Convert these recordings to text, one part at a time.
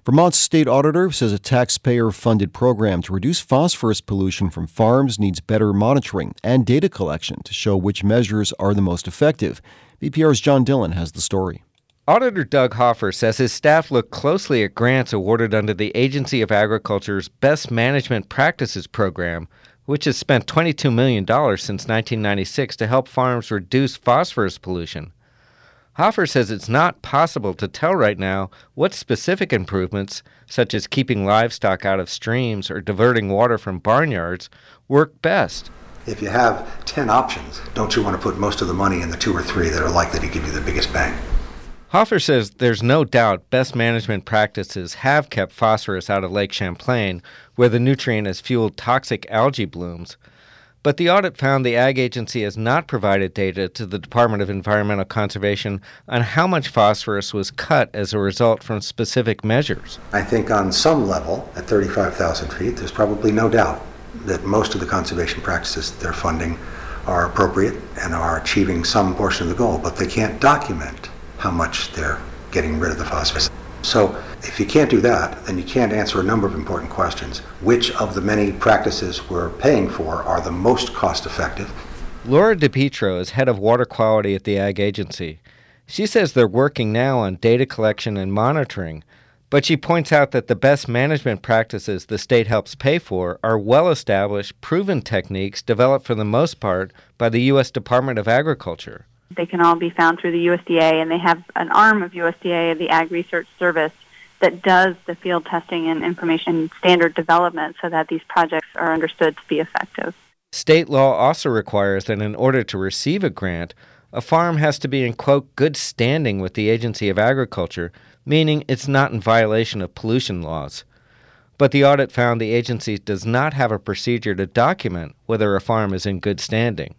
Vermont's state auditor says a taxpayer-funded program to reduce phosphorus pollution from farms needs better monitoring and data collection to show which measures are the most effective. VPR's John Dillon has the story. Auditor Doug Hoffer says his staff looked closely at grants awarded under the Agency of Agriculture's Best Management Practices program, which has spent $22 million since 1996 to help farms reduce phosphorus pollution. Hoffer says it's not possible to tell right now what specific improvements, such as keeping livestock out of streams or diverting water from barnyards, work best. If you have 10 options, don't you want to put most of the money in the 2 or 3 that are likely to give you the biggest bang? Hoffer says there's no doubt best management practices have kept phosphorus out of Lake Champlain, where the nutrient has fueled toxic algae blooms. But the audit found the Ag Agency has not provided data to the Department of Environmental Conservation on how much phosphorus was cut as a result from specific measures. I think on some level, at 35,000 feet, there's probably no doubt that most of the conservation practices they're funding are appropriate and are achieving some portion of the goal, but they can't document how much they're getting rid of the phosphorus. So if you can't do that, then you can't answer a number of important questions. Which of the many practices we're paying for are the most cost-effective? Laura DiPietro is head of water quality at the Ag Agency. She says they're working now on data collection and monitoring, but she points out that the best management practices the state helps pay for are well-established, proven techniques developed for the most part by the U.S. Department of Agriculture. They can all be found through the USDA, and they have an arm of USDA, the Ag Research Service, that does the field testing and information standard development so that these projects are understood to be effective. State law also requires that in order to receive a grant, a farm has to be in, quote, good standing with the Agency of Agriculture, meaning it's not in violation of pollution laws. But the audit found the agency does not have a procedure to document whether a farm is in good standing.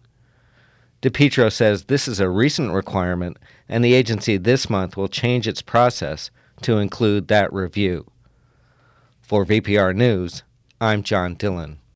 DiPietro says this is a recent requirement, and the agency this month will change its process to include that review. For VPR News, I'm John Dillon.